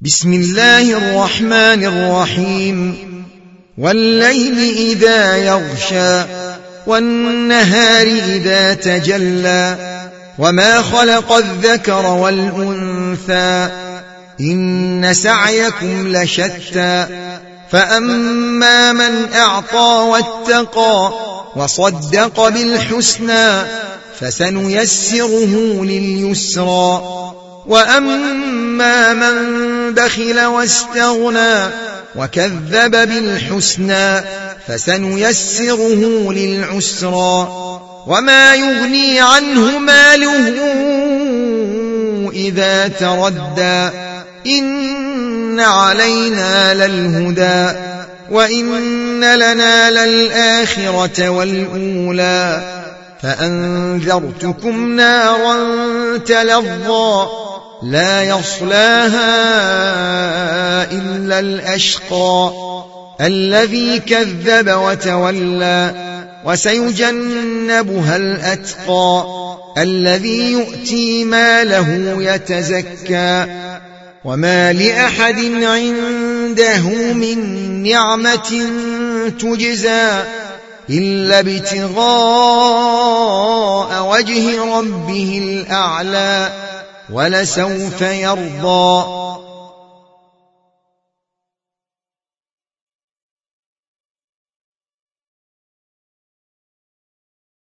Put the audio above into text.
بسم الله الرحمن الرحيم والليل إذا يغشى والنهار إذا تجلى وما خلق الذكر والأنثى إن سعيكم لشتى فأما من أعطى واتقى وصدق بالحسنى فسنيسره لليسرى وأما من بخل واستغنى وكذب بالحسنى فسنيسره للعسرى وما يغني عنه ماله إذا تردى إن علينا للهدى وإن لنا للآخرة والأولى فأنذرتكم نارا تلظى لا يصلاها إلا الأشقى الذي كذب وتولى وسيجنبها الأتقى الذي يؤتي ماله يتزكى وما لأحد عنده من نعمة تجزى إلا ابتغاء وجه ربه الأعلى ولسوف يرضى